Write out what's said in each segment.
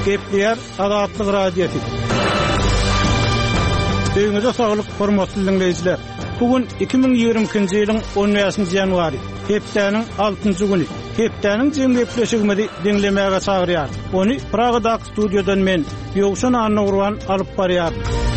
Gepler Azatlyk radiosu. Öňüňizde saglyk, hormatly dinleýijiler. Bugün 2022-nji ýylyň 10-njy ýanwary. Hepdeniň 6-njy güni. Hepdeniň jemgypleşigini dinlemäge çagyrýar. Ony Pragadak studiodan men Ýogşan Anurwan alyp barýar.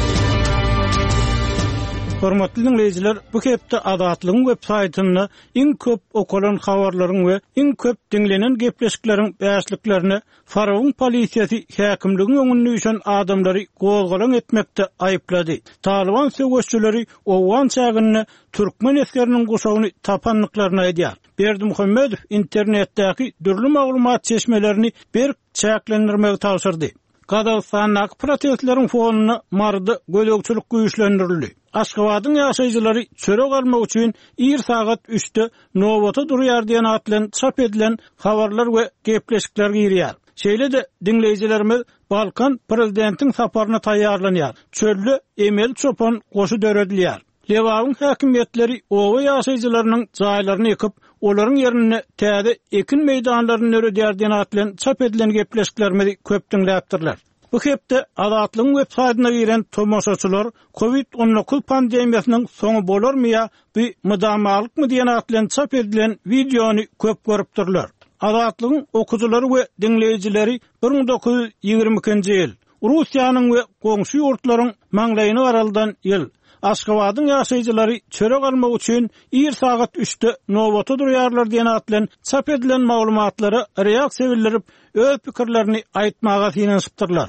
Hormatly dinleýijiler, bu hepde Azatlygyň web-saýtyny iň köp okulan habarlaryň we iň köp dinlenen gepleşikleriň bäşliklerini Faraň polisiýasy häkimligiň öňünde ýüşen adamlary gozgalan etmekde aýyplady. Taliban söwüşçüleri owan çagyny türkmen eskeriniň goşagyny tapanlyklaryna edýär. Berdimuhammedow internetdäki dürli maglumat çeşmelerini bir çäklendirmegi tawsyrdy. Kazakstan'daki protestlerin fonunu mardı gölökçülük güýçlendirildi. Aşgabatyň ýaşaýjylary çörek almak üçin 1 saat 3'te Nowata durýar diýen atlan çap edilen habarlar we gepleşikler girýär. Şeýle-de dinleýijilerimiz Balkan prezidentiň saparyna taýýarlanýar. Çöllü Emel Çopan goşu döredilýär. Lewaň häkimetleri owa ýaşaýjylarynyň jaýlaryny ýykyp, olaryň ýerine täze ekin meýdanlaryny öredýär diýen atlan çap edilen gepleşiklerimizi köp dinläpdirler. Bu hepde Azatlygyň web-saýtyna giren tomoşaçylar COVID-19 pandemiýasynyň soňy bolarmy ýa bir mydamlykmy diýen atlan çap edilen videony köp görüpdirler. Azatlygyň okujylary we dinleýijileri 1922-nji ýyl Russiýanyň we goňşy ýurtlaryň maňlaýyny garaldan ýyl Aşgabatyň ýaşaýjylary çörek almak üçin 1 saat 3'te Nowata durýarlar diýen atlan çap edilen maglumatlary reaksiýa bildirip öz pikirlerini aýtmaga synanypdyrlar.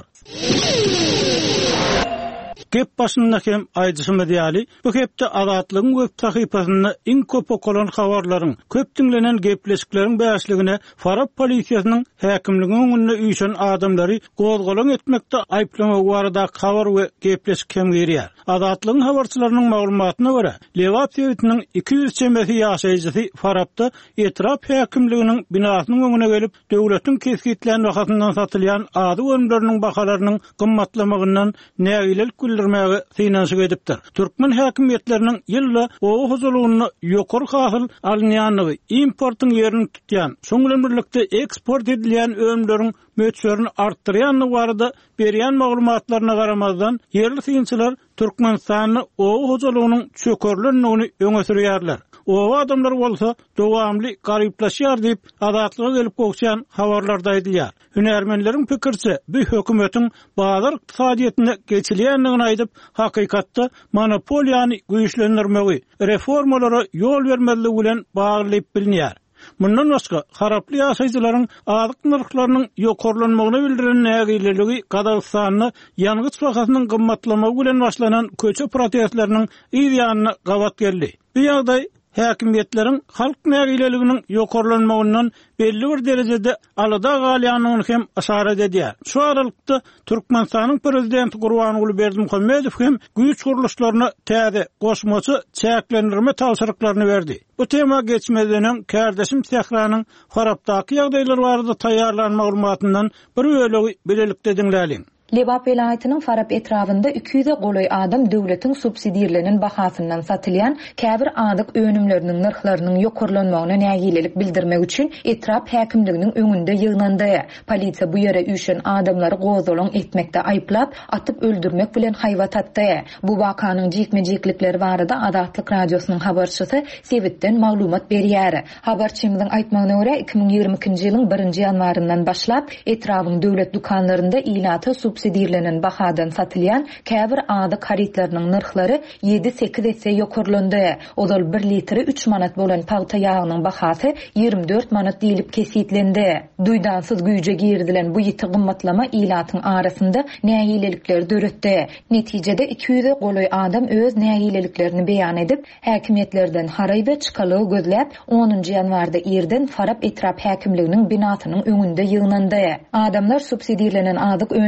Gep başynda hem aýdyşymy diýäli, bu hepde Azatlygyň web sahypasyny iň köp okulan habarlaryň, köp dinlenen gepleşikleriň bäşligine Farab polisiýasynyň häkimligiň öňünde ýüşen adamlary gozgalan etmekde aýplamak barada habar we gepleşik hem girýär. Azatlygyň habarçylarynyň maglumatyna görä, Lewap Sewitiniň 200 çemesi ýaşaýjysy Farabda etraf häkimliginiň binasynyň öňüne gelip, döwletiň kesgitlen wagtyndan satylýan ady ölümleriniň bahalarynyň gymmatlamagynyň nägilelik bildirmäge synanyşyk edipdir. Türkmen häkimetleriniň ýylla owa huzuluny ýokary hasyl alynýanlygy, importyň ýerini tutýan, şoň bilen birlikde eksport edilýän ölümleriň möçlerini artdyrýanlygy barada berýän maglumatlaryna garamazdan ýerli synçylar Türkmenistanyň owa huzulunyň çökerlendigini öňe sürýärler. Owa adamlar bolsa dowamly garyplaşýar diýip Azatlyga gelip gowşan habarlarda aýdylýar. Hünärmenleriň pikirçe, bu hökümetiň bazar iqtisadiýetine geçilýändigini aýdyp, hakykatda monopoliýany güýçlendirmegi, reformalara ýol bermezligi bilen baglyp bilinýär. Mundan başga, haraply ýaşaýjylaryň azyk narhlarynyň ýokarlanmagyny bildiren nägileligi Kazakstanyň ýangıç bahasynyň gymmatlamagy bilen başlanan köçe protestleriniň ýygyanyna gabat geldi. Bu ýagdaý häkimetleriň halk nägileliginiň ýokarlanmagynyň belli bir derejede alada galýanyny hem aşarat edýär. Şu aralykda Türkmenistanyň prezidenti Gurbanuly Berdimuhammedow hem güýç guruluşlaryna täze goşmaçy çäklendirme tawsyrlyklaryny berdi. Bu tema geçmeden kardeşim Sehranyň Farabdaky ýagdaýlar barada taýýarlanan maglumatyndan bir bölegi bilelikde dinläliň. Lewap vilayatynyň Farab etrafynda 200'e goloy adam döwletiň subsidiýalenen bahasyndan satylýan käbir adyk önümleriniň narhlarynyň ýokarlanmagyna nägilelik bildirmek üçin etraf häkimliginiň öňünde ýygnandy. Polisiýa bu ýere üşen adamlary gozgalan etmekde aýplap, atyp öldürmek bilen haýwat atdy. Bu wakanyň jikmejiklikleri barada Azatlyk radiosynyň habarçysy Sewitden maglumat berýär. Habarçymyzyň aýtmagyna görä 2022-nji ýylyň 1-nji ýanwaryndan başlap etrawyň döwlet dukanlarynda ilaty subsidiýalenen bahadan satylýan käbir adyk haritlarynyň narhlary 7-8 esse ýokarlandy. Odal 1 litri 3 manat bolan paýta ýagynyň bahasy 24 manat diýilip kesitlendi. Duýdansyz güýje girdilen bu ýiti gymmatlama ilatyň arasynda nägilelikler döretdi. Netijede 200'e goloy adam öz nägileliklerini beýan edip, häkimetlerden haray we çykalygy gözläp 10-njy ýanwarda ýerden Farab etraf häkimliginiň binasynyň öňünde ýygnandy. Adamlar subsidiýalenen adyk önümleri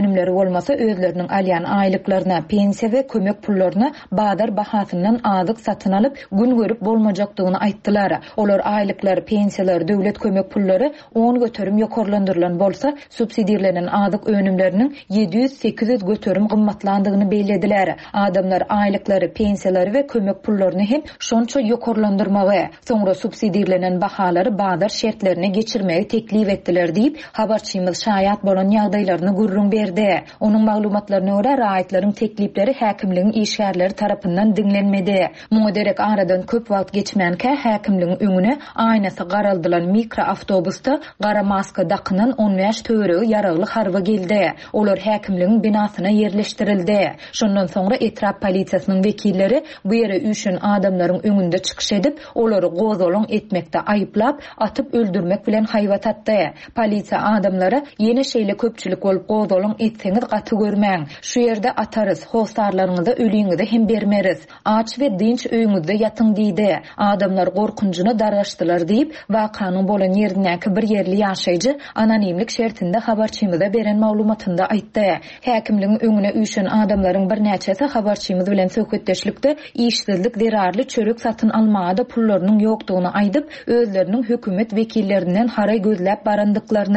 bolmasa özleriniň alýan aýlyklaryna, pensiýa we kömek pullaryna badar bahasyndan azyk satyn alyp gün görüp bolmajakdygyny aýtdylar. Olar aýlyklary, pensiýalar, döwlet kömek pullary 10 göterim ýokarlandyrylan bolsa, subsidiýalenen azyk önümleriniň 700-800 göterim gymmatlandygyny beýlediler. Adamlar aýlyklary, pensiýalary we kömek pullaryny hem şonça ýokarlandyrmagy, soňra subsidiýalenen bahalary bazar şertlerine geçirmegi teklif etdiler diýip habarçymyz şaýat bolan ýagdaýlaryny gurrun berdi. Onuň maglumatlaryna görä raýatlaryň teklipleri häkimligiň işgärleri tarapyndan dinlenmedi. Muňa derek aradan köp wagt geçmänkä häkimligiň öňüne aýnasy garaldylan mikroawtobusda gara maska dakynan 15 töregi yaragly harba geldi. Olar häkimligiň binasyna yerleşdirildi. Şondan soňra etrap polisiýasynyň wekilleri bu ýere üçin adamlaryň öňünde çykyş edip, olary gozalaň etmekde aýyplap, atyp öldürmek bilen haýbat atdy. Polisiýa adamlara ýene şeýle köpçülik bolup gozalaň etseňiz gaty görmäň. Şu ýerde atarys, hostarlaryňyza ölüňizi hem bermeriz. Aç we dinç öýüňizde ýatyň diýdi. Adamlar gorkunjyny dargaşdylar diýip wakanyň bolan ýerdäki bir ýerli ýaşaýjy anonimlik şertinde habarçymyza beren maglumatynda aýtdy. Häkimligiň öňüne üçin adamlaryň bir näçesi habarçymyz bilen söhbetdeşlikde işsizlik zerarly çörek satyn almada pullarynyň ýokdugyny aýdyp, özleriniň hökümet wekillerinden haray gözläp barandyklaryny